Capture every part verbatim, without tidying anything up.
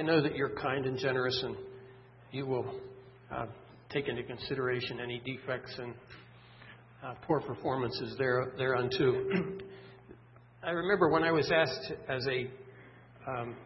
know that you're kind and generous, and you will uh, take into consideration any defects and uh, poor performances there thereunto. I remember when I was asked as a, um,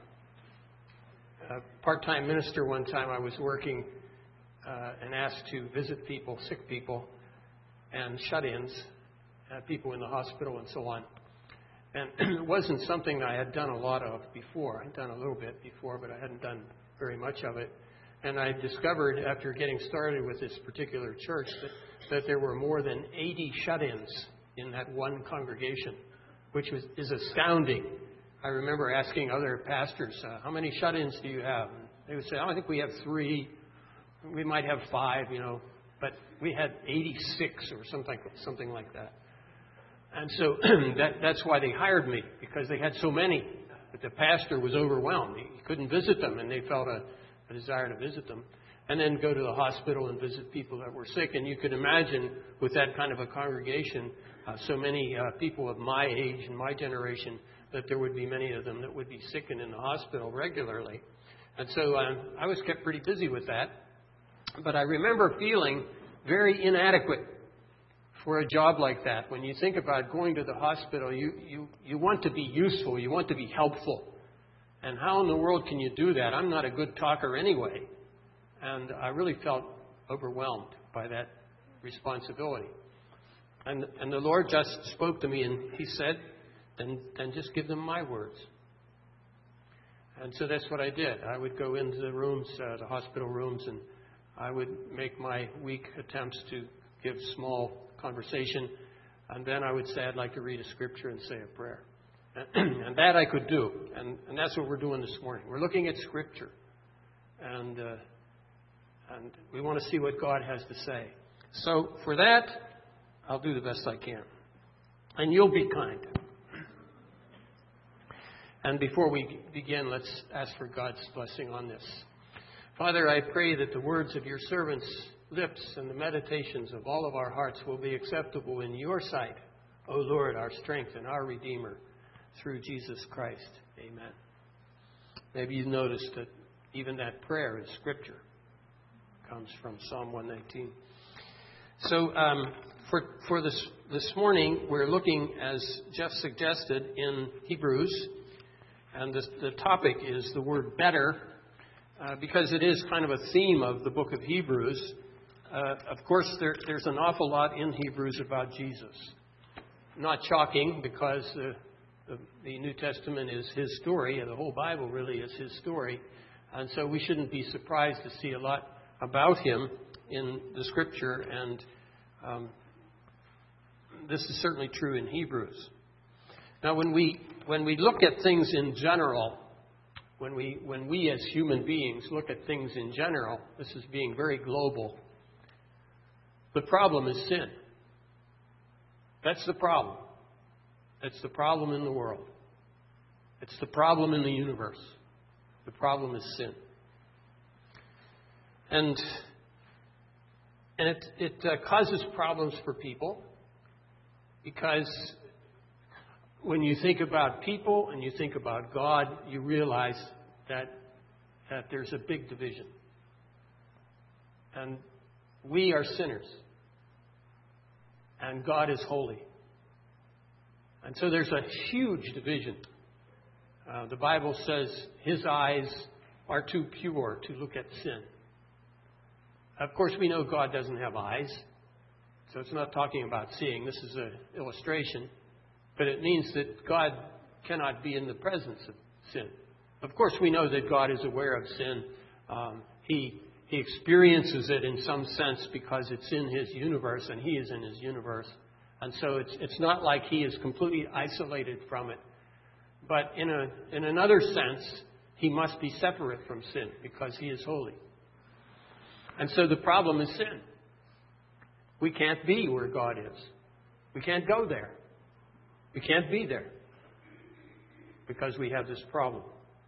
a part-time minister one time, I was working uh, and asked to visit people, sick people, and shut-ins, uh, people in the hospital and so on. And it wasn't something I had done a lot of before. I'd done a little bit before, but I hadn't done very much of it. And I discovered after getting started with this particular church that, that there were more than eighty shut-ins in that one congregation, which was, is astounding. I remember asking other pastors, uh, how many shut-ins do you have? And they would say, oh, I think we have three. We might have five, you know. But we had eighty-six or something, something like that. And so that, that's why they hired me, because they had so many. But the pastor was overwhelmed. He couldn't visit them, and they felt a, a desire to visit them. And then go to the hospital and visit people that were sick. And you could imagine with that kind of a congregation, uh, so many uh, people of my age and my generation, that there would be many of them that would be sick and in the hospital regularly. And so uh, I was kept pretty busy with that. But I remember feeling very inadequate for a job like that. When you think about going to the hospital, you, you, you want to be useful. You want to be helpful. And how in the world can you do that? I'm not a good talker anyway. And I really felt overwhelmed by that responsibility. And, and the Lord just spoke to me and He said, then, then just give them my words. And so that's what I did. I would go into the rooms, uh, the hospital rooms, and I would make my weak attempts to give small conversation, and then I would say I'd like to read a scripture and say a prayer. And that I could do, and, and that's what we're doing this morning. We're looking at scripture, and uh, and we want to see what God has to say. So for that, I'll do the best I can. And you'll be kind. And before we begin, let's ask for God's blessing on this. Father, I pray that the words of your servants' lips and the meditations of all of our hearts will be acceptable in your sight, O Lord, our strength and our Redeemer, through Jesus Christ. Amen. Maybe you noticed that even that prayer in Scripture comes from Psalm one nineteen. So um, for for this this morning, we're looking, as Jeff suggested, in Hebrews, and this, the topic is the word better, uh, because it is kind of a theme of the book of Hebrews. Uh, of course, there, there's an awful lot in Hebrews about Jesus. Not shocking, because uh, the, the New Testament is his story, and the whole Bible really is his story. And so we shouldn't be surprised to see a lot about him in the Scripture, and um, this is certainly true in Hebrews. Now, when we when we look at things in general, when we when we as human beings look at things in general, this is being very global. The problem is sin. That's the problem. That's the problem in the world. It's the problem in the universe. The problem is sin. And and it, it uh, causes problems for people, because when you think about people and you think about God, you realize that that there's a big division. And we are sinners, and God is holy. And so there's a huge division. Uh, the Bible says his eyes are too pure to look at sin. Of course, we know God doesn't have eyes, so it's not talking about seeing. This is an illustration, but it means that God cannot be in the presence of sin. Of course, we know that God is aware of sin. Um, he He experiences it in some sense because it's in his universe and he is in his universe. And so it's it's not like he is completely isolated from it. But in a in another sense, he must be separate from sin because he is holy. And so the problem is sin. We can't be where God is. We can't go there. We can't be there because we have this problem.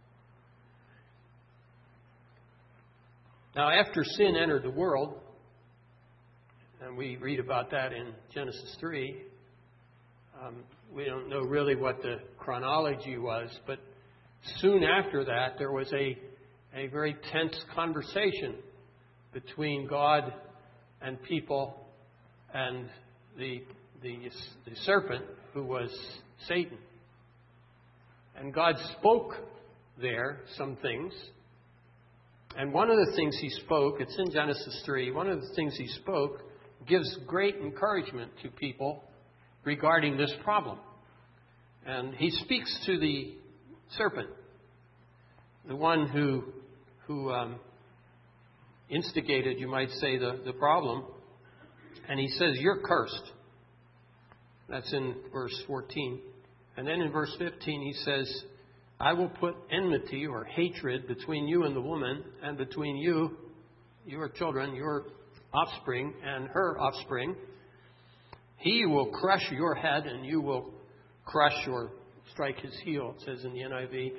Now, after sin entered the world, and we read about that in Genesis three, um, we don't know really what the chronology was, but soon after that, there was a a very tense conversation between God and people and the, the, the serpent, who was Satan. And God spoke there some things. And one of the things he spoke, it's in Genesis three, one of the things he spoke gives great encouragement to people regarding this problem. And he speaks to the serpent, the one who, who um, instigated, you might say, the, the problem. And he says, "You're cursed." That's in verse fourteen. And then in verse fifteen he says, "I will put enmity," or hatred, "between you and the woman, and between you, your children, your offspring, and her offspring. He will crush your head, and you will crush or strike his heel," it says in the N I V.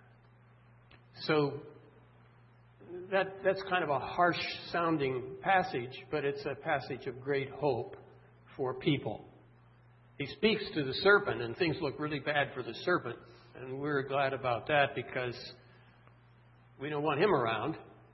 So that that's kind of a harsh-sounding passage, but it's a passage of great hope for people. He speaks to the serpent, and things look really bad for the serpent. And we're glad about that because we don't want him around.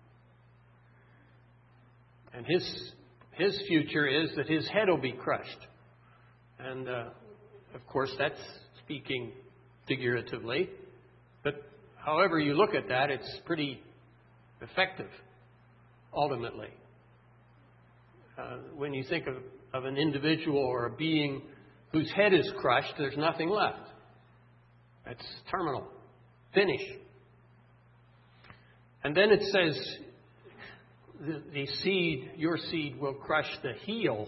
And his his future is that his head will be crushed. And, uh, of course, that's speaking figuratively. But however you look at that, it's pretty effective, ultimately. Uh, when you think of, of an individual or a being whose head is crushed, there's nothing left. That's terminal. Finish. And then it says, the, the seed, your seed, will crush the heel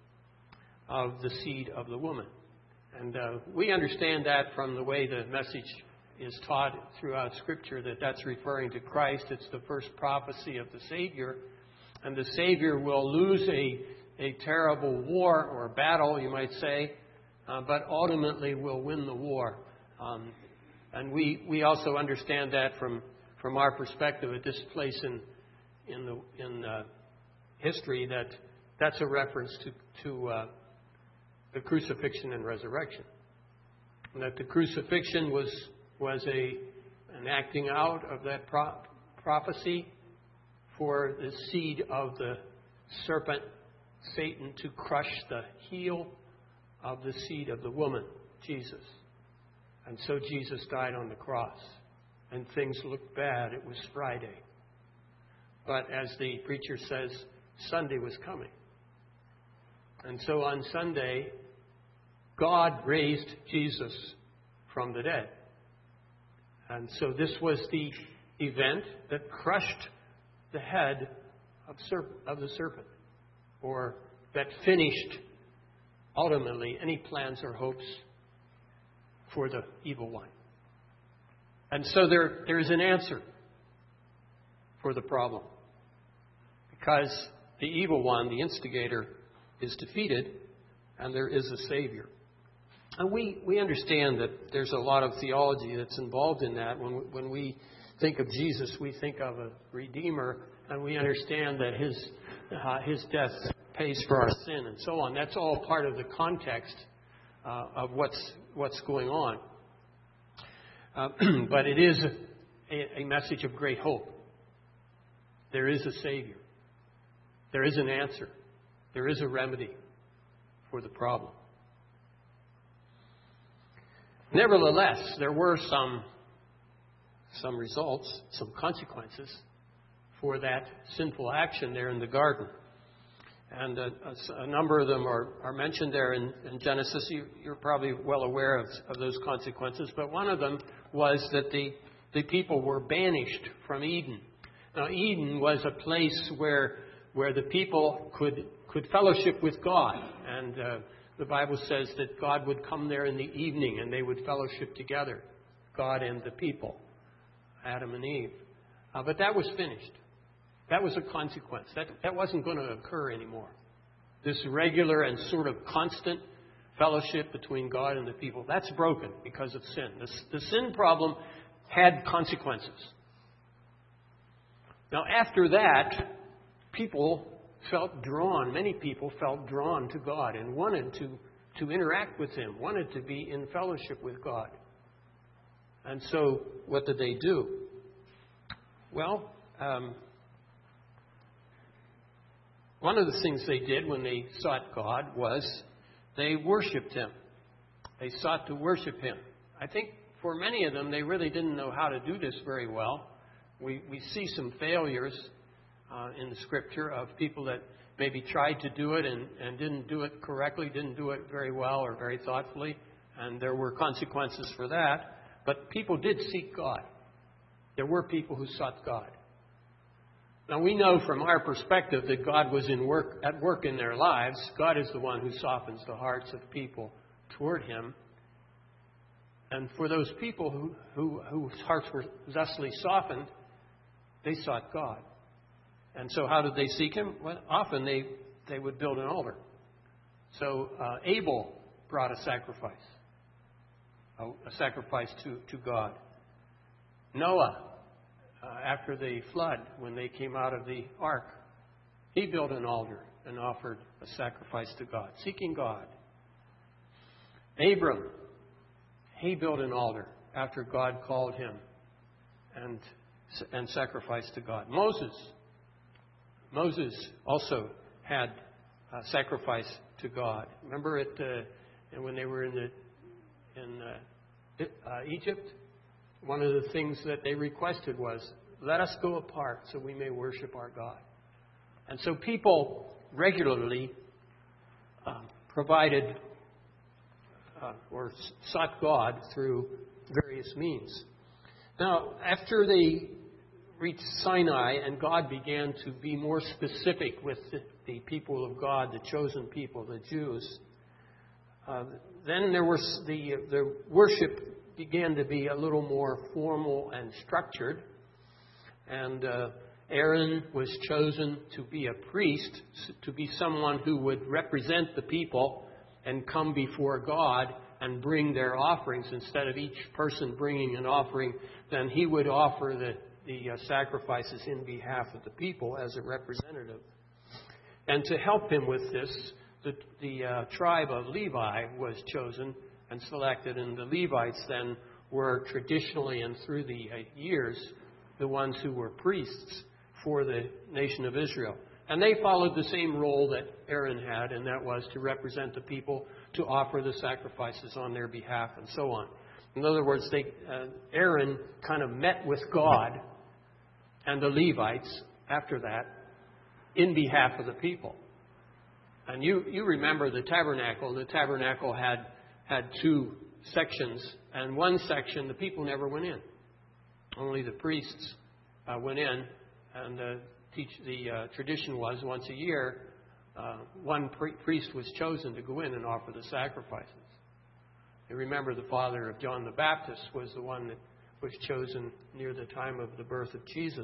of the seed of the woman. And uh, we understand that from the way the message is taught throughout Scripture, that that's referring to Christ. It's the first prophecy of the Savior. And the Savior will lose a, a terrible war or battle, you might say, uh, but ultimately will win the war. Um, and we, we also understand that from, from our perspective at this place in in the in uh, history, that that's a reference to to uh, the crucifixion and resurrection. And that the crucifixion was was a an acting out of that pro- prophecy for the seed of the serpent, Satan, to crush the heel of the seed of the woman, Jesus. And so Jesus died on the cross. And things looked bad. It was Friday. But as the preacher says, Sunday was coming. And so on Sunday, God raised Jesus from the dead. And so this was the event that crushed the head of, serp- of the serpent, or that finished, ultimately, any plans or hopes for the evil one. And so there, there is an answer for the problem. Because the evil one, the instigator, is defeated, and there is a Savior. And we, we understand that there's a lot of theology that's involved in that. When, when we think of Jesus, we think of a Redeemer, and we understand that his, uh, his death pays for our sin and so on. That's all part of the context uh, of what's, what's going on. Uh, but it is a, a message of great hope. There is a Savior. There is an answer. There is a remedy for the problem. Nevertheless, there were some, some results, some consequences for that sinful action there in the garden. And a, a, a number of them are, are mentioned there in, in Genesis. You, you're probably well aware of, of those consequences. But one of them was that the, the people were banished from Eden. Now, Eden was a place where where the people could could fellowship with God. And uh, the Bible says that God would come there in the evening and they would fellowship together, God and the people, Adam and Eve. Uh, but that was finished. That was a consequence. That, that wasn't going to occur anymore. This regular and sort of constant fellowship between God and the people, that's broken because of sin. The, the sin problem had consequences. Now, after that, people felt drawn, many people felt drawn to God and wanted to, to interact with Him, wanted to be in fellowship with God. And so, what did they do? Well, um, one of the things they did when they sought God was they worshiped Him. They sought to worship Him. I think for many of them, they really didn't know how to do this very well. We we see some failures uh, in the Scripture of people that maybe tried to do it and, and didn't do it correctly, didn't do it very well or very thoughtfully, and there were consequences for that. But people did seek God. There were people who sought God. Now, we know from our perspective that God was in work at work in their lives. God is the one who softens the hearts of people toward Him. And for those people who, who, whose hearts were thusly softened, they sought God. And so how did they seek Him? Well, often they, they would build an altar. So uh, Abel brought a sacrifice, a, a sacrifice to, to God. Noah, uh, after the flood, when they came out of the ark, he built an altar and offered a sacrifice to God, seeking God. Abram, he built an altar after God called him and, and sacrificed to God. Moses, Moses also had a sacrifice to God. Remember it uh, when they were in the in uh, uh, Egypt? One of the things that they requested was, let us go apart so we may worship our God. And so people regularly uh, provided uh, or sought God through various means. Now, after they reached Sinai and God began to be more specific with the, the people of God, the chosen people, the Jews, uh, then there was the the worship began to be a little more formal and structured. And uh, Aaron was chosen to be a priest, to be someone who would represent the people and come before God and bring their offerings. Instead of each person bringing an offering, then he would offer the, the uh, sacrifices in behalf of the people as a representative. And to help him with this, the, the uh, tribe of Levi was chosen and selected, and the Levites then were traditionally and through the uh, years the ones who were priests for the nation of Israel. And they followed the same role that Aaron had, and that was to represent the people, to offer the sacrifices on their behalf, and so on. In other words, they, uh, Aaron kind of met with God and the Levites after that in behalf of the people. And you, you remember the tabernacle. The tabernacle had, had two sections, and one section the people never went in. Only the priests uh, went in, and uh, teach, the uh, tradition was once a year, uh, one pre- priest was chosen to go in and offer the sacrifices. You remember the father of John the Baptist was the one that was chosen near the time of the birth of Jesus.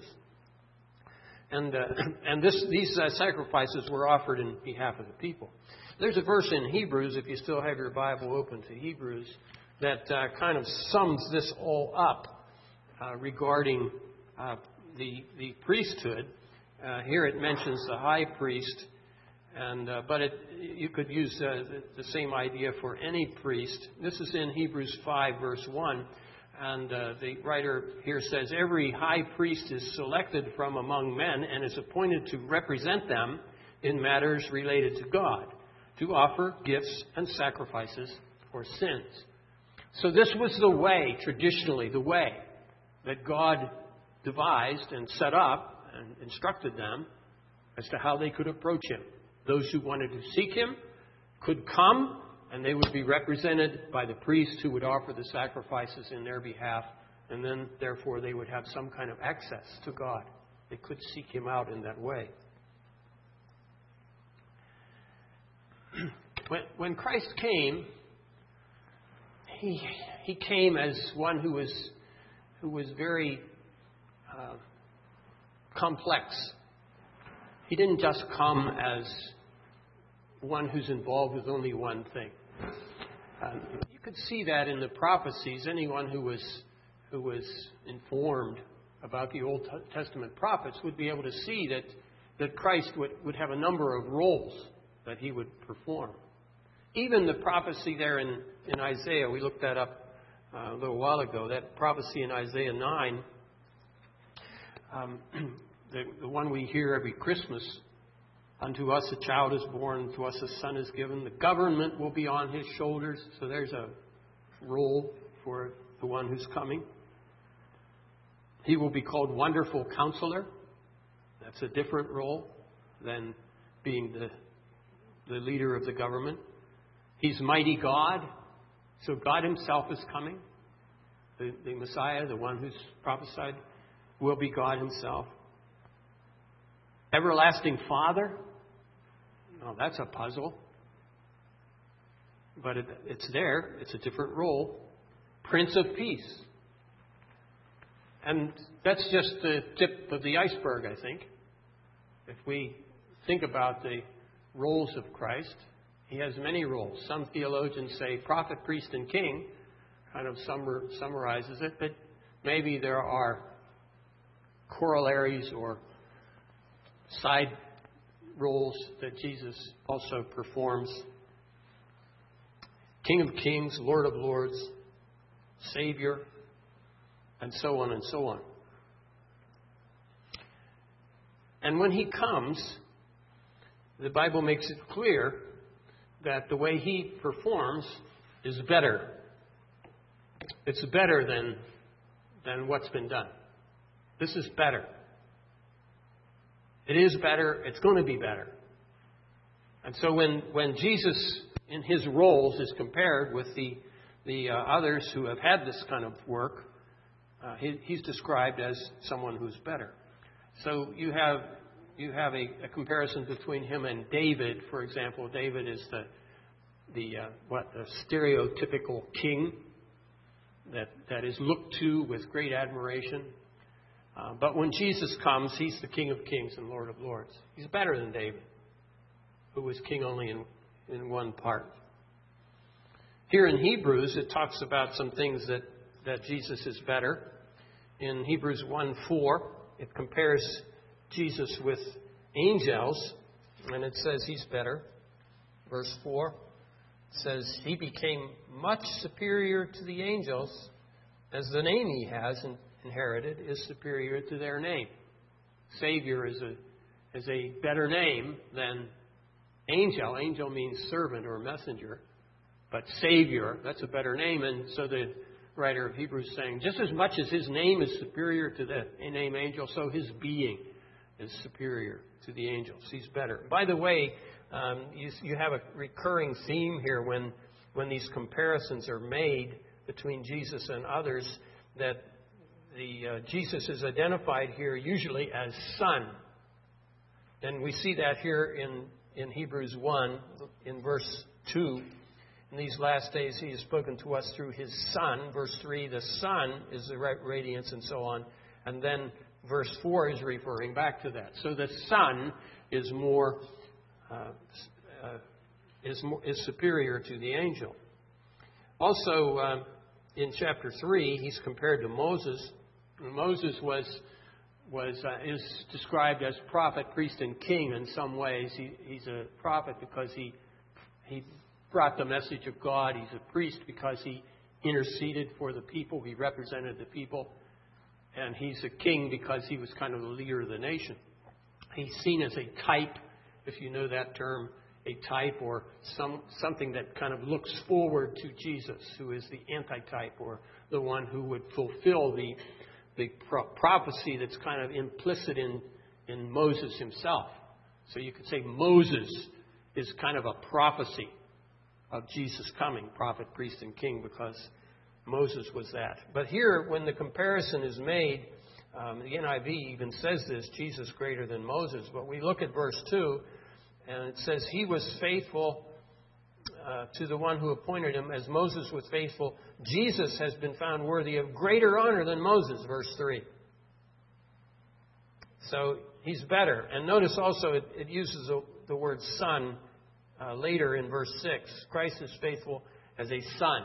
And uh, and this, these uh, sacrifices were offered in behalf of the people. There's a verse in Hebrews, if you still have your Bible open to Hebrews, that uh, kind of sums this all up. Uh, regarding uh, the the priesthood, uh, here it mentions the high priest, and uh, but it, you could use uh, the, the same idea for any priest. This is in Hebrews five, verse one, and uh, the writer here says, "Every high priest is selected from among men and is appointed to represent them in matters related to God, to offer gifts and sacrifices for sins." So this was the way, traditionally, the way that God devised and set up and instructed them as to how they could approach Him. Those who wanted to seek Him could come, and they would be represented by the priest who would offer the sacrifices in their behalf, and then, therefore, they would have some kind of access to God. They could seek Him out in that way. When, when Christ came, he, he came as one who was who was very uh, complex. He didn't just come as one who's involved with only one thing. Um, you could see that in the prophecies. Anyone who was who was informed about the Old Testament prophets would be able to see that, that Christ would, would have a number of roles that He would perform. Even the prophecy there in, in Isaiah, we looked that up Uh, a little while ago, that prophecy in Isaiah nine, um, the, the one we hear every Christmas. Unto us a child is born, to us a son is given. The government will be on his shoulders. So there's a role for the one who's coming. He will be called Wonderful Counselor. That's a different role than being the, the leader of the government. He's Mighty God. So God himself is coming. The, the Messiah, the one who's prophesied, will be God himself. Everlasting Father. Oh, that's a puzzle. But it, it's there. It's a different role. Prince of Peace. And that's just the tip of the iceberg, I think. If we think about the roles of Christ, he has many roles. Some theologians say prophet, priest, and king, kind of summar, summarizes it, but maybe there are corollaries or side roles that Jesus also performs. King of Kings, Lord of Lords, Savior, and so on and so on. And when he comes, the Bible makes it clear that the way he performs is better. It's better than, than what's been done. This is better. It is better. It's going to be better. And so when, when Jesus, in his roles, is compared with the, the uh, others who have had this kind of work, uh, he, he's described as someone who's better. So you have you have a, a comparison between him and David. For example, David is the the uh, what the stereotypical king that that is looked to with great admiration. Uh, but when Jesus comes, he's the King of Kings and Lord of Lords. He's better than David, who was king only in in one part. Here in Hebrews, it talks about some things that that Jesus is better. In Hebrews one four, it compares Jesus with angels, and it says he's better. Verse four says he became much superior to the angels, as the name he has inherited is superior to their name. Savior is a is a better name than angel. Angel means servant or messenger, but Savior, that's a better name. And so the writer of Hebrews is saying, just as much as his name is superior to the name angel, so his being is superior to the angels. He's better. By the way, um, you, you have a recurring theme here when when these comparisons are made between Jesus and others, that the uh, Jesus is identified here usually as Son. And we see that here in, in Hebrews one, in verse two. In these last days, he has spoken to us through his Son. Verse three, the Son is the radiance and so on. And then verse four is referring back to that. So the Son is more, uh, uh, is, more is superior to the angel. Also, uh, in chapter three, he's compared to Moses. Moses was was uh, is described as prophet, priest, and king in some ways. He, he's a prophet because he he brought the message of God. He's a priest because he interceded for the people. He represented the people. And he's a king because he was kind of the leader of the nation. He's seen as a type, if you know that term, a type or some something that kind of looks forward to Jesus, who is the antitype or the one who would fulfill the the pro- prophecy that's kind of implicit in, in Moses himself. So you could say Moses is kind of a prophecy of Jesus coming, prophet, priest, and king, because Moses was that. But here, when the comparison is made, um, the N I V even says this, Jesus greater than Moses. But we look at verse two, and it says, he was faithful uh, to the one who appointed him, as Moses was faithful. Jesus has been found worthy of greater honor than Moses, verse three. So he's better. And notice also it, it uses the, the word son uh, later in verse six. Christ is faithful as a son.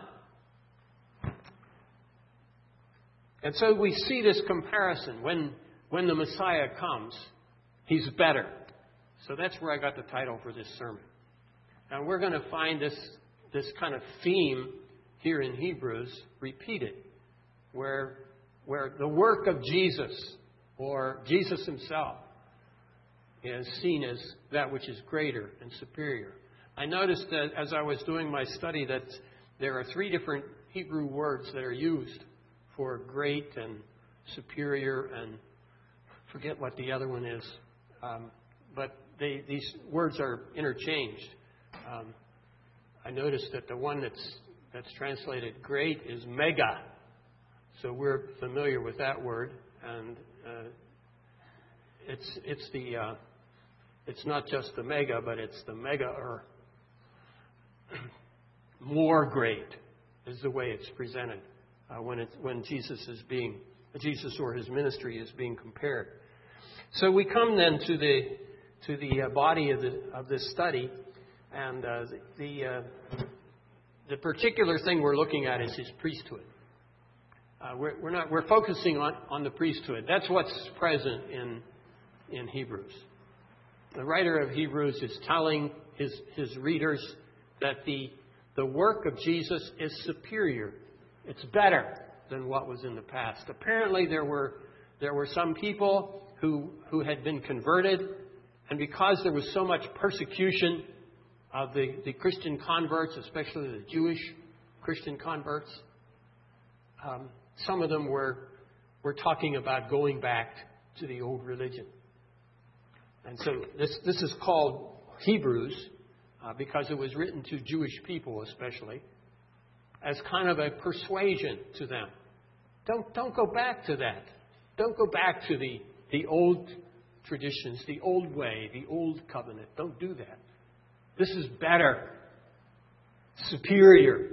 And so we see this comparison. When, when the Messiah comes, he's better. So that's where I got the title for this sermon. And we're going to find this, this kind of theme here in Hebrews repeated, where, where the work of Jesus or Jesus himself is seen as that which is greater and superior. I noticed that as I was doing my study that there are three different Hebrew words that are used for great and superior, and forget what the other one is. Um, but they, these words are interchanged. Um, I noticed that the one that's that's translated great is mega. So we're familiar with that word, and uh, it's it's the uh, it's not just the mega, but it's the mega or more great is the way it's presented uh, when it's when Jesus is being Jesus or his ministry is being compared. So we come then to the to the uh, body of the of this study, and uh, the the, uh, the particular thing we're looking at is his priesthood. Uh, we're, we're not we're focusing on, on the priesthood. That's what's present in in Hebrews. The writer of Hebrews is telling his his readers that the the work of Jesus is superior. It's better than what was in the past. Apparently, there were there were some people who who had been converted, and because there was so much persecution of the, the Christian converts, especially the Jewish Christian converts, um, some of them were were talking about going back to the old religion. And so this this is called Hebrews uh, because it was written to Jewish people, especially, as kind of a persuasion to them. Don't don't go back to that. Don't go back to the, the old traditions, the old way, the old covenant. Don't do that. This is better, superior.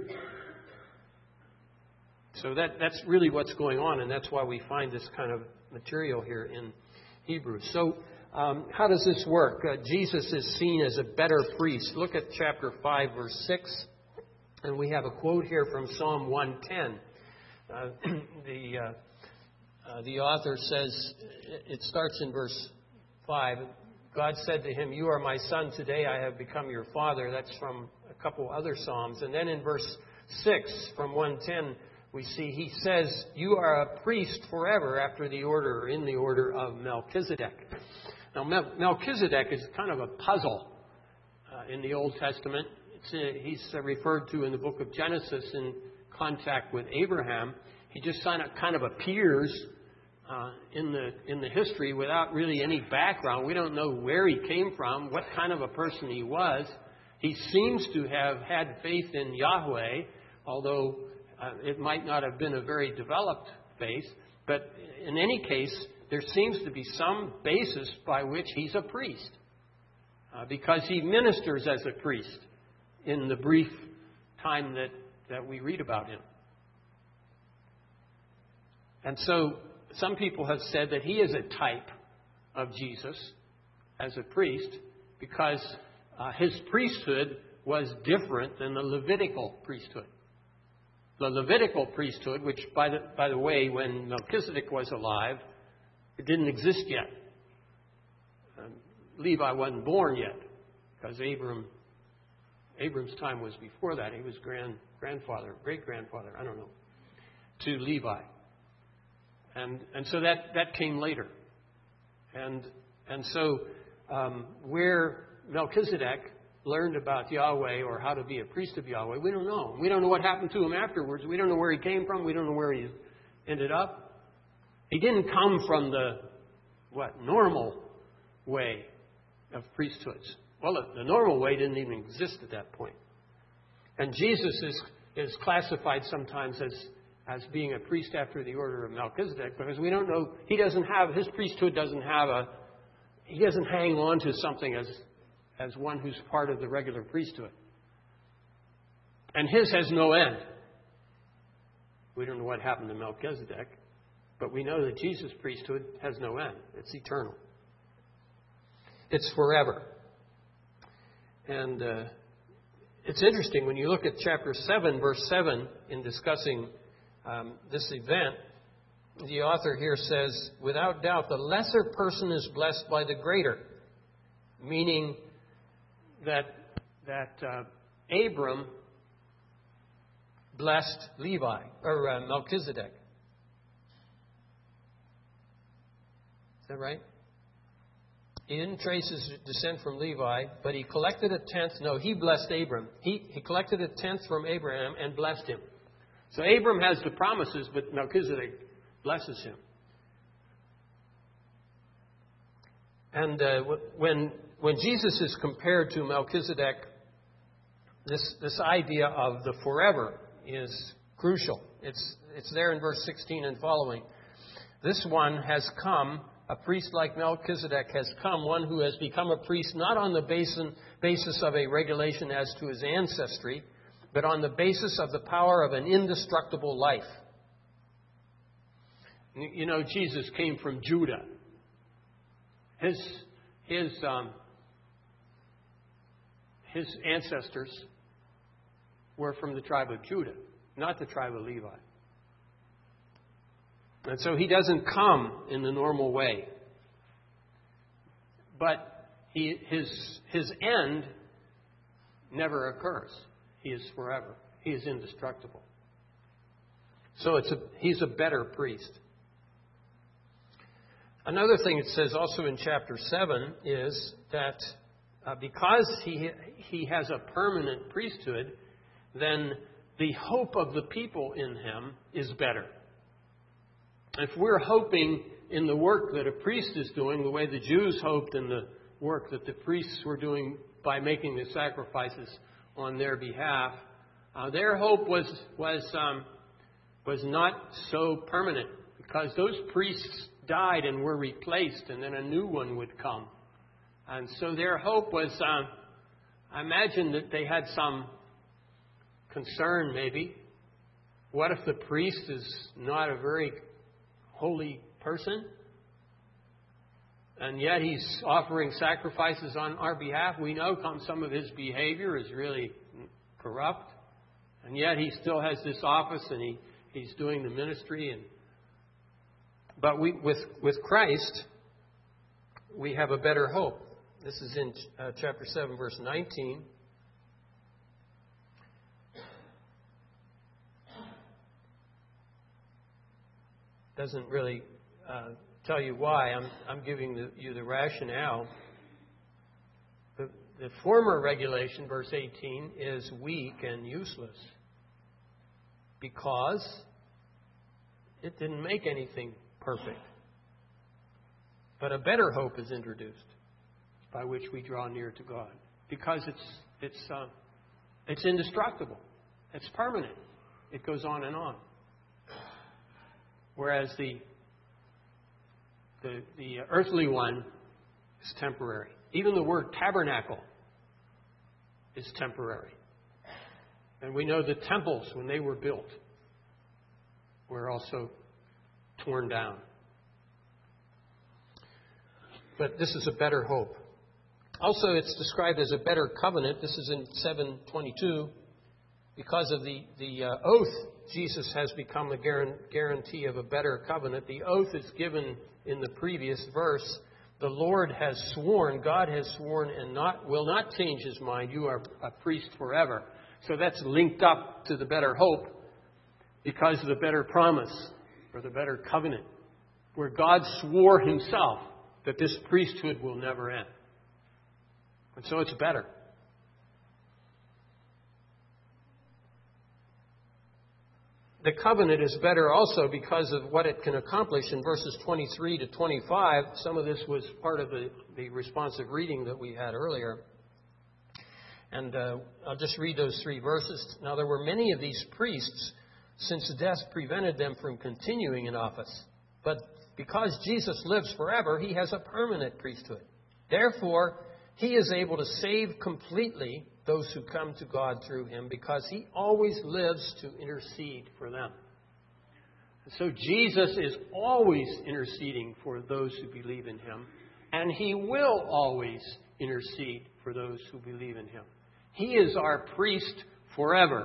So that, that's really what's going on, and that's why we find this kind of material here in Hebrews. So um, how does this work? Uh, Jesus is seen as a better priest. Look at chapter five, verse six. And we have a quote here from Psalm one ten. Uh, the uh, uh, the author says, it starts in verse five. God said to him, "You are my son. Today I have become your father." That's from a couple other Psalms. And then in verse six from one ten, we see he says, "You are a priest forever after the order, or in the order of Melchizedek." Now, Mel- Melchizedek is kind of a puzzle uh, in the Old Testament. It's a, he's uh, referred to in the book of Genesis in contact with Abraham. He just kind of appears uh, in the in the history without really any background. We don't know where he came from, what kind of a person he was. He seems to have had faith in Yahweh, although uh, it might not have been a very developed faith. But in any case, there seems to be some basis by which he's a priest, uh, because he ministers as a priest in the brief time that, that we read about him. And so some people have said that he is a type of Jesus as a priest because uh, his priesthood was different than the Levitical priesthood. The Levitical priesthood, which, by the, by the way, when Melchizedek was alive, it didn't exist yet. Um, Levi wasn't born yet because Abram... Abram's time was before that. He was grand grandfather, great grandfather, I don't know, to Levi, and and so that, that came later, and and so um, where Melchizedek learned about Yahweh or how to be a priest of Yahweh, we don't know. We don't know what happened to him afterwards. We don't know where he came from. We don't know where he ended up. He didn't come from the what normal way of priesthoods. Well, the normal way didn't even exist at that point. And Jesus is is classified sometimes as, as being a priest after the order of Melchizedek because we don't know, he doesn't have, his priesthood doesn't have a, he doesn't hang on to something as, as one who's part of the regular priesthood. And his has no end. We don't know what happened to Melchizedek, but we know that Jesus' priesthood has no end. It's eternal. It's forever. And uh, it's interesting when you look at chapter seven, verse seven, in discussing um, this event, the author here says, "Without doubt, the lesser person is blessed by the greater," meaning that that uh, Abram blessed Levi or uh, Melchizedek. Is that right? He didn't trace his descent from Levi, but he collected a tenth. No, he blessed Abram. He, he collected a tenth from Abraham and blessed him. So Abram has the promises, but Melchizedek blesses him. And uh, when when Jesus is compared to Melchizedek, this this idea of the forever is crucial. It's it's there in verse sixteen and following. This one has come, a priest like Melchizedek has come, one who has become a priest not on the basis basis of a regulation as to his ancestry, but on the basis of the power of an indestructible life. You know, Jesus came from Judah. His his um, his ancestors were from the tribe of Judah, not the tribe of Levi. And so he doesn't come in the normal way. But he, his his end never occurs. He is forever. He is indestructible. So it's a, he's a better priest. Another thing it says also in chapter seven is that uh, because he he has a permanent priesthood, then the hope of the people in him is better. If we're hoping in the work that a priest is doing, the way the Jews hoped in the work that the priests were doing by making the sacrifices on their behalf, uh, their hope was was um, was not so permanent, because those priests died and were replaced, and then a new one would come. And so their hope was, uh, I imagine that they had some concern maybe. What if the priest is not a very holy person, and yet he's offering sacrifices on our behalf? We know some of his behavior is really corrupt, and yet he still has this office, and he, he's doing the ministry. And But we, with, with Christ, we have a better hope. This is in uh, chapter seven, verse nineteen. Doesn't really uh, tell you why. I'm, I'm giving the, you the rationale. The, the former regulation, verse eighteen, is weak and useless because it didn't make anything perfect. But a better hope is introduced, by which we draw near to God, because it's it's uh, it's indestructible, it's permanent, it goes on and on. Whereas the the the earthly one is temporary. Even the word tabernacle is temporary, and we know the temples, when they were built, were also torn down. But this is a better hope. Also, it's described as a better covenant. This is in seven twenty-two. Because of the, the uh, oath, Jesus has become a guarantee of a better covenant. The oath is given in the previous verse. The Lord has sworn, God has sworn, and not will not change his mind. You are a priest forever. So that's linked up to the better hope because of the better promise, or the better covenant, where God swore himself that this priesthood will never end. And so it's better. The covenant is better also because of what it can accomplish in verses twenty-three to twenty-five. Some of this was part of the, the responsive reading that we had earlier. And uh, I'll just read those three verses. Now, there were many of these priests, since death prevented them from continuing in office. But because Jesus lives forever, he has a permanent priesthood. Therefore, he is able to save completely those who come to God through him, because he always lives to intercede for them. And so Jesus is always interceding for those who believe in him, and he will always intercede for those who believe in him. He is our priest forever.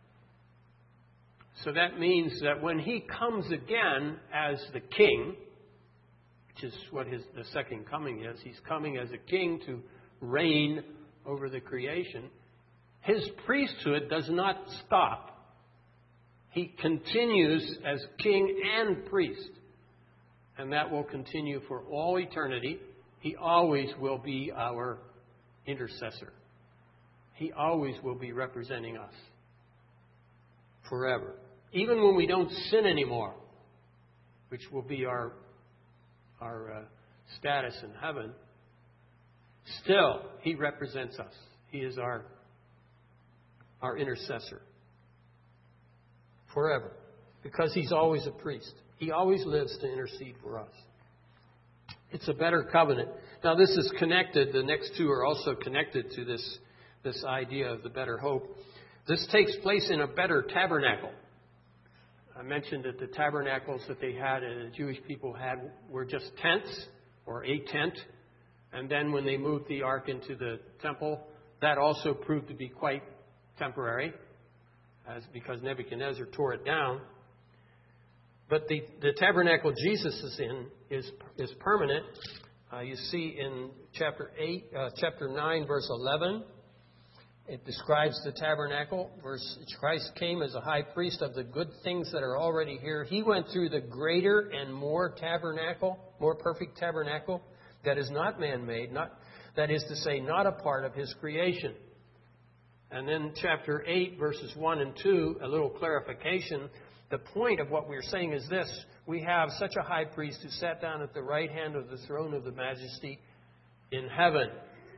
So that means that when he comes again as the king, which is what his the second coming is, he's coming as a king to reign over the creation, his priesthood does not stop. He continues as king and priest. And that will continue for all eternity. He always will be our intercessor. He always will be representing us forever. Even when we don't sin anymore, which will be our, our uh, status in heaven, still, He represents us. He is our, our intercessor forever. Because He's always a priest. He always lives to intercede for us. It's a better covenant. Now this is connected. The next two are also connected to this, this idea of the better hope. This takes place in a better tabernacle. I mentioned that the tabernacles that they had and the Jewish people had were just tents or a tent. And then when they moved the ark into the temple, that also proved to be quite temporary, as because Nebuchadnezzar tore it down. But the, the tabernacle Jesus is in is is permanent. Uh, you see in chapter eight, uh, chapter nine, verse eleven, it describes the tabernacle. Verse Christ came as a high priest of the good things that are already here. He went through the greater and more tabernacle, more perfect tabernacle that is not man-made, not that is to say, not a part of His creation. And then chapter eight, verses one and two, a little clarification. The point of what we're saying is this. We have such a high priest who sat down at the right hand of the throne of the majesty in heaven.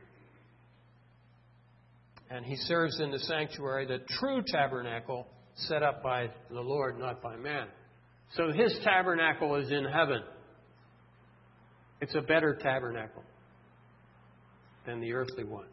And He serves in the sanctuary, the true tabernacle set up by the Lord, not by man. So His tabernacle is in heaven. It's a better tabernacle than the earthly one.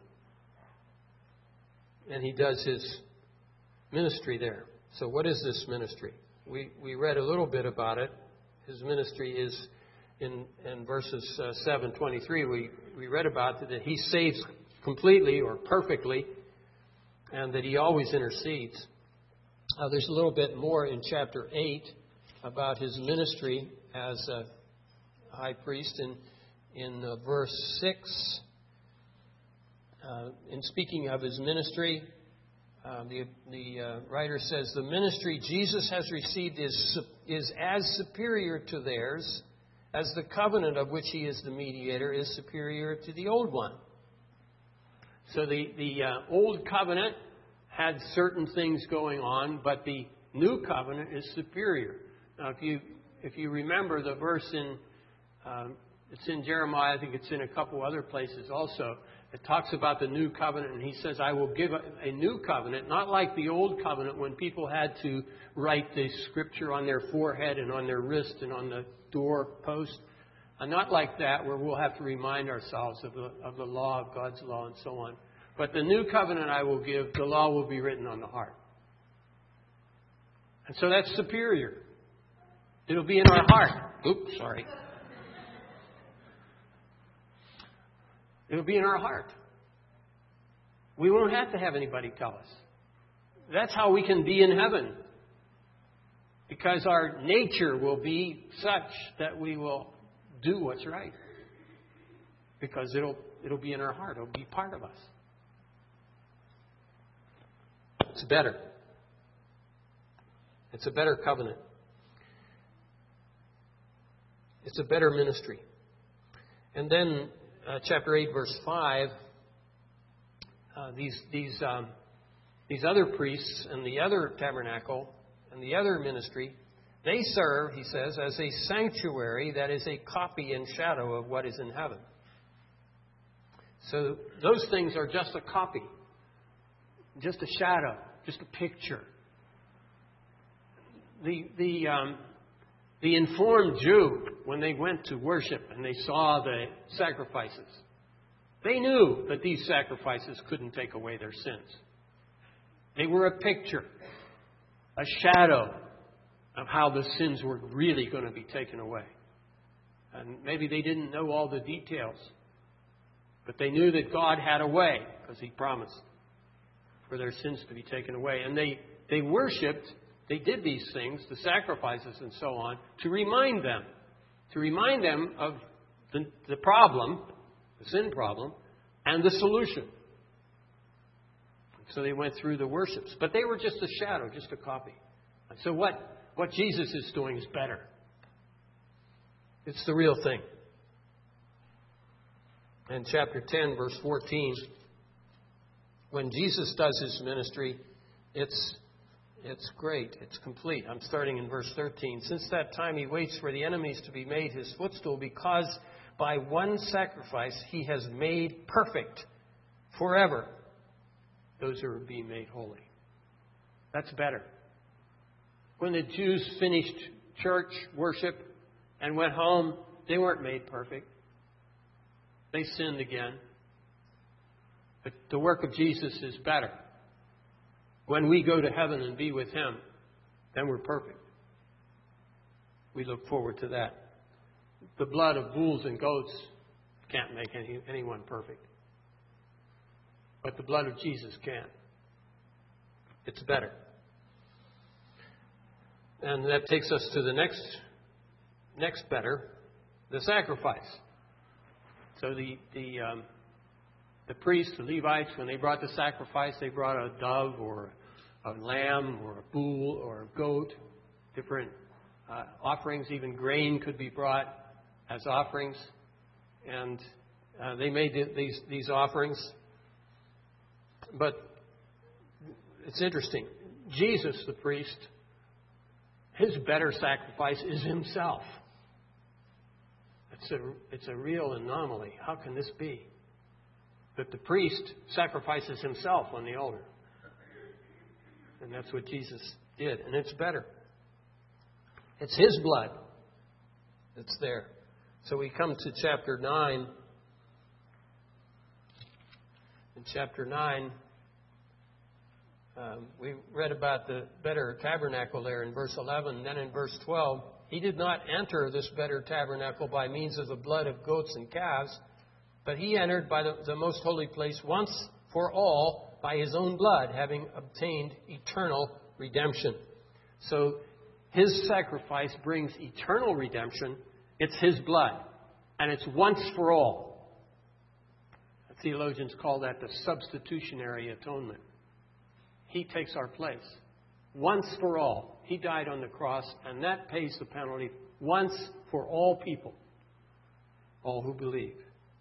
And He does His ministry there. So what is this ministry? We we read a little bit about it. His ministry is in, in verses uh, seven twenty-three. We, we read about that He saves completely or perfectly and that He always intercedes. Uh, there's a little bit more in chapter eight about His ministry as a high priest. In, in uh, verse six, uh, in speaking of His ministry, Uh, the the uh, writer says, the ministry Jesus has received is, is as superior to theirs as the covenant of which He is the mediator is superior to the old one. So the, the uh, old covenant had certain things going on, but the new covenant is superior. Now, if you if you remember the verse in, um, it's in Jeremiah, I think it's in a couple other places also. It talks about the new covenant, and He says, I will give a, a new covenant, not like the old covenant when people had to write the scripture on their forehead and on their wrist and on the doorpost. And not like that, where we'll have to remind ourselves of the, of the law, of God's law, and so on. But the new covenant I will give, the law will be written on the heart. And so that's superior. It'll be in our heart. Oops, sorry. It'll be in our heart. We won't have to have anybody tell us. That's how we can be in heaven. Because our nature will be such that we will do what's right. Because it'll it'll be in our heart. It'll be part of us. It's better. It's a better covenant. It's a better ministry. And then Uh, chapter eight, verse five, uh, these these um, these other priests and the other tabernacle and the other ministry, they serve, he says, as a sanctuary that is a copy and shadow of what is in heaven. So those things are just a copy, just a shadow, just a picture. The the um, The informed Jew, when they went to worship and they saw the sacrifices, they knew that these sacrifices couldn't take away their sins. They were a picture, a shadow of how the sins were really going to be taken away. And maybe they didn't know all the details, but they knew that God had a way, because He promised for their sins to be taken away. And they, they worshipped. They did these things, the sacrifices and so on, to remind them, to remind them of the, the problem, the sin problem, and the solution. So they went through the worships. But they were just a shadow, just a copy. And so what, what Jesus is doing is better. It's the real thing. In chapter ten, verse fourteen, when Jesus does his ministry, it's it's great. It's complete. I'm starting in verse thirteen. Since that time he waits for the enemies to be made his footstool, because by one sacrifice he has made perfect forever those who are being made holy. That's better. When the Jews finished church worship and went home, they weren't made perfect. They sinned again. But the work of Jesus is better. When we go to heaven and be with him, then we're perfect. We look forward to that. The blood of bulls and goats can't make any, anyone perfect. But the blood of Jesus can. It's better. And that takes us to the next, next better, the sacrifice. So the the um, the priests, the Levites, when they brought the sacrifice, they brought a dove or a lamb or a bull or a goat, different uh, offerings. Even grain could be brought as offerings, and uh, they made these these offerings. But it's interesting. Jesus, the priest, his better sacrifice is himself. It's a, it's a real anomaly. How can this be? That the priest sacrifices himself on the altar. And that's what Jesus did. And it's better. It's his blood that's there. So we come to chapter nine. In chapter nine, um, we read about the better tabernacle there in verse eleven. And then in verse twelve, he did not enter this better tabernacle by means of the blood of goats and calves, but he entered by the, the most holy place once for all by his own blood, having obtained eternal redemption. So his sacrifice brings eternal redemption. It's his blood, and it's once for all. Theologians call that the substitutionary atonement. He takes our place. Once for all. He died on the cross, and that pays the penalty once for all people, all who believe.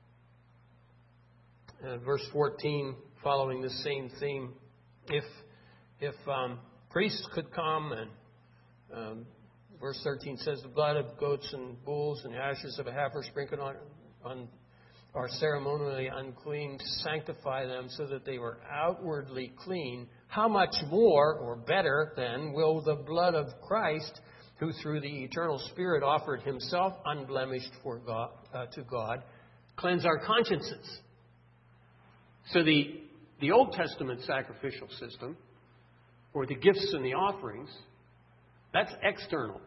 Uh, verse fourteen, following the same theme, if if um, priests could come, and um, verse thirteen says, the blood of goats and bulls and ashes of a heifer sprinkled on, on are ceremonially unclean to sanctify them so that they were outwardly clean, how much more, or better then, will the blood of Christ, who through the eternal Spirit offered himself unblemished for God, uh, to God, cleanse our consciences? So the, the Old Testament sacrificial system, or the gifts and the offerings, that's external.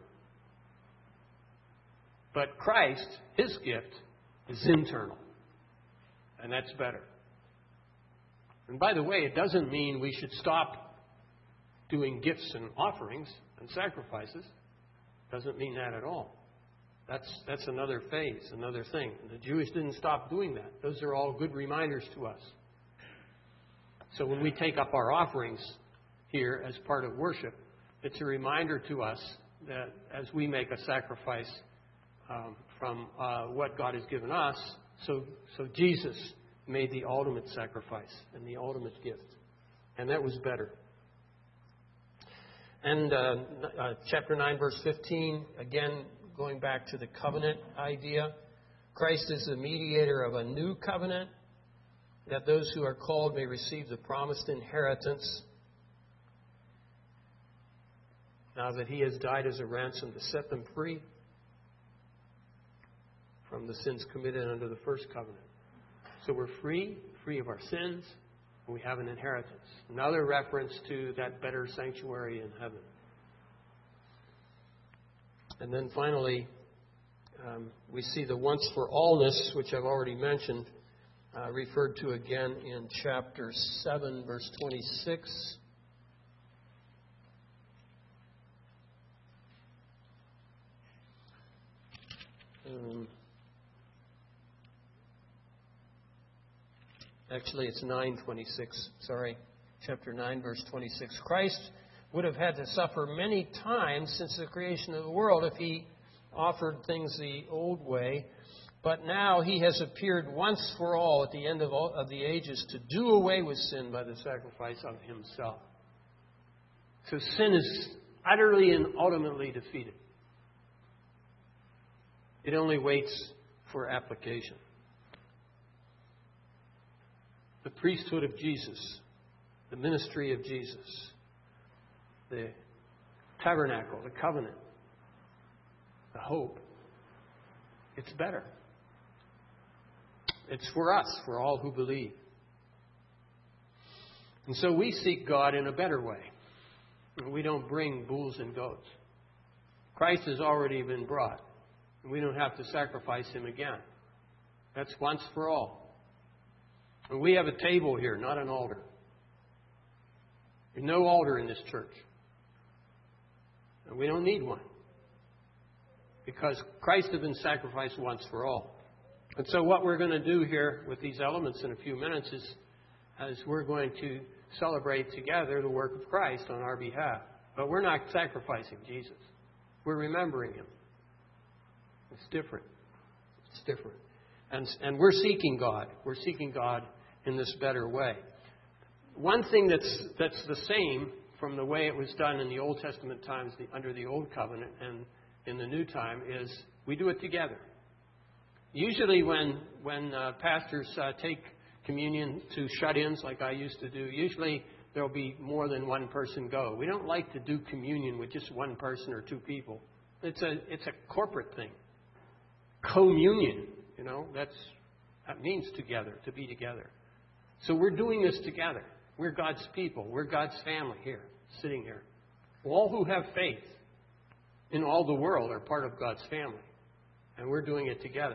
But Christ, his gift, is internal. And that's better. And by the way, it doesn't mean we should stop doing gifts and offerings and sacrifices. Doesn't mean that at all. That's that's another phase, another thing. The Jews didn't stop doing that. Those are all good reminders to us. So when we take up our offerings here as part of worship, it's a reminder to us that as we make a sacrifice um, from uh, what God has given us, So, so Jesus made the ultimate sacrifice and the ultimate gift. And that was better. And uh, uh, chapter nine, verse fifteen, again, going back to the covenant idea. Christ is the mediator of a new covenant, that those who are called may receive the promised inheritance, now that he has died as a ransom to set them free from the sins committed under the first covenant. So we're free, free of our sins, and we have an inheritance. Another reference to that better sanctuary in heaven. And then finally, um, we see the once for allness, which I've already mentioned, uh, referred to again in chapter seven, verse twenty-six. Um, Actually, it's nine twenty-six. Sorry. Chapter nine, verse twenty-six. Christ would have had to suffer many times since the creation of the world if he offered things the old way, but now he has appeared once for all at the end of, all, of the ages to do away with sin by the sacrifice of himself. So sin is utterly and ultimately defeated. It only waits for application. The priesthood of Jesus, the ministry of Jesus, the tabernacle, the covenant, the hope, it's better. It's for us, for all who believe. And so we seek God in a better way. We don't bring bulls and goats. Christ has already been brought. We don't have to sacrifice him again. That's once for all. And we have a table here, not an altar. There's no altar in this church. And we don't need one. Because Christ has been sacrificed once for all. And so what we're going to do here with these elements in a few minutes is, is we're going to celebrate together the work of Christ on our behalf. But we're not sacrificing Jesus. We're remembering him. It's different. It's different. And, and we're seeking God. We're seeking God in this better way. One thing that's, that's the same from the way it was done in the Old Testament times, the, under the Old Covenant, and in the New Time, is we do it together. Usually when, when uh, pastors uh, take communion to shut-ins like I used to do, usually there'll be more than one person go. We don't like to do communion with just one person or two people. It's a, it's a corporate thing. Communion, you know, that's, that means together, to be together. So we're doing this together. We're God's people. We're God's family here, sitting here. All who have faith in all the world are part of God's family. And we're doing it together.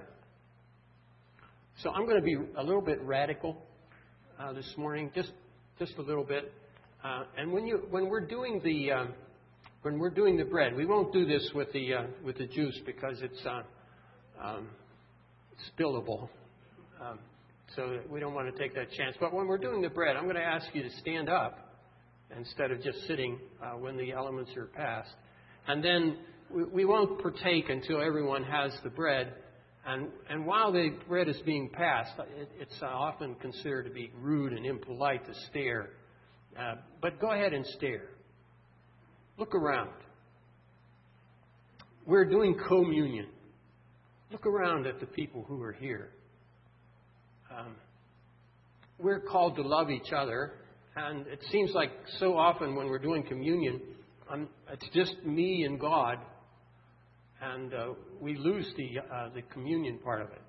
So I'm going to be a little bit radical uh, this morning, just just a little bit. Uh, and when you when we're doing the um, when we're doing the bread, we won't do this with the uh, with the juice because it's uh, um, spillable. Um, so we don't want to take that chance. But when we're doing the bread, I'm going to ask you to stand up instead of just sitting uh, when the elements are passed. And then we, we won't partake until everyone has the bread. And, and while the bread is being passed, it, it's uh, often considered to be rude and impolite to stare. Uh, but go ahead and stare. Look around. We're doing communion. Look around at the people who are here. Um, we're called to love each other. And it seems like so often when we're doing communion, um, it's just me and God. And uh, we lose the uh, the communion part of it.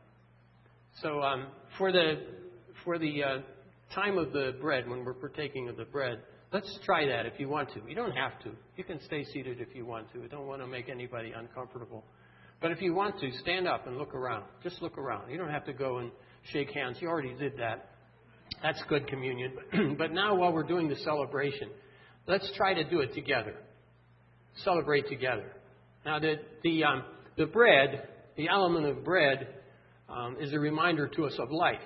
So um, for the for the uh, time of the bread, when we're partaking of the bread, let's try that if you want to. You don't have to. You can stay seated if you want to. I don't want to make anybody uncomfortable. But if you want to, stand up and look around. Just look around. You don't have to go and shake hands. You already did that. That's good communion. But now while we're doing the celebration, let's try to do it together. Celebrate together. Now, the the, um, the bread, the element of bread, um, is a reminder to us of life.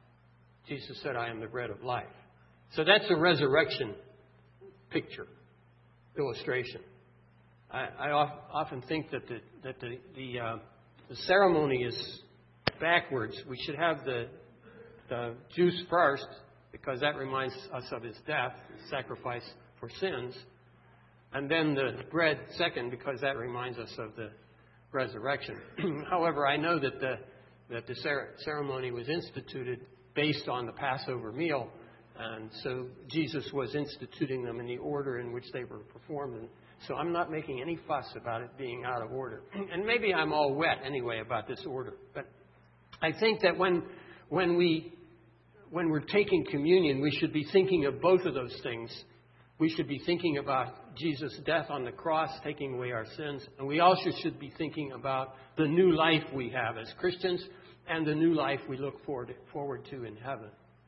Jesus said, I am the bread of life. So that's a resurrection picture, illustration. I, I often think that the, that the, the, uh, the ceremony is backwards. We should have the, the juice first, because that reminds us of his death, his sacrifice for sins. And then the bread second, because that reminds us of the resurrection. However, I know that the that the ceremony was instituted based on the Passover meal, and so Jesus was instituting them in the order in which they were performed. And so I'm not making any fuss about it being out of order. And maybe I'm all wet anyway about this order. But I think that when when we when we're taking communion, we should be thinking of both of those things. We should be thinking about Jesus' death on the cross, taking away our sins. And we also should be thinking about the new life we have as Christians and the new life we look forward to, forward to in heaven.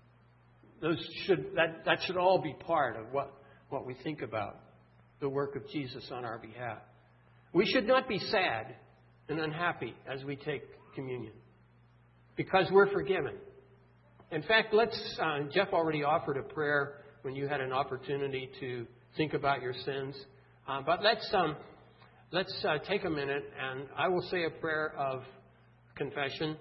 Those should that, that should all be part of what, what we think about the work of Jesus on our behalf. We should not be sad and unhappy as we take communion, because we're forgiven. In fact, let's uh, Jeff already offered a prayer when you had an opportunity to think about your sins. Uh, but let's um, let's uh, take a minute, and I will say a prayer of confession,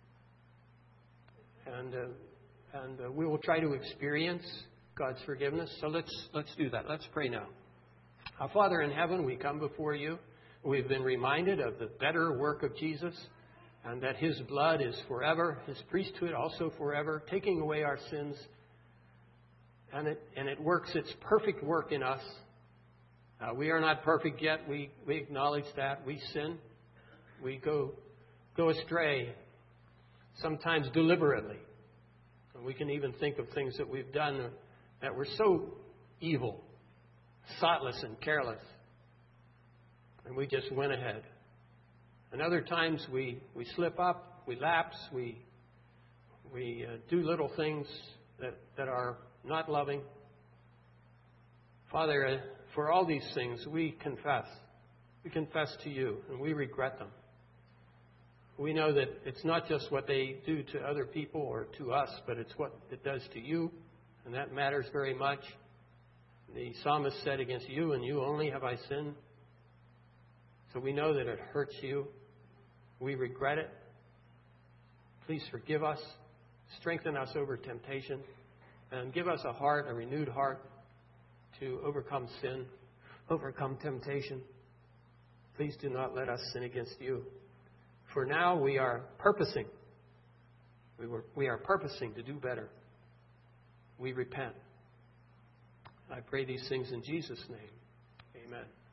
and uh, and uh, we will try to experience God's forgiveness. So let's let's do that. Let's pray now. Our Father in heaven, we come before you. We've been reminded of the better work of Jesus, and that His blood is forever, His priesthood also forever, taking away our sins. And it and it works its perfect work in us. Uh, we are not perfect yet. We we acknowledge that. We sin. We go go astray, sometimes deliberately. And we can even think of things that we've done that were so evil, thoughtless and careless. And we just went ahead. And other times we, we slip up, we lapse, we we uh, do little things that, that are not loving. Father, uh, for all these things, we confess. We confess to you, and we regret them. We know that it's not just what they do to other people or to us, but it's what it does to you, and that matters very much. The psalmist said, against you and you only have I sinned. So we know that it hurts you. We regret it. Please forgive us. Strengthen us over temptation. And give us a heart, a renewed heart, to overcome sin, overcome temptation. Please do not let us sin against you. For now we are purposing. We, were, we are purposing to do better. We repent. I pray these things in Jesus' name. Amen.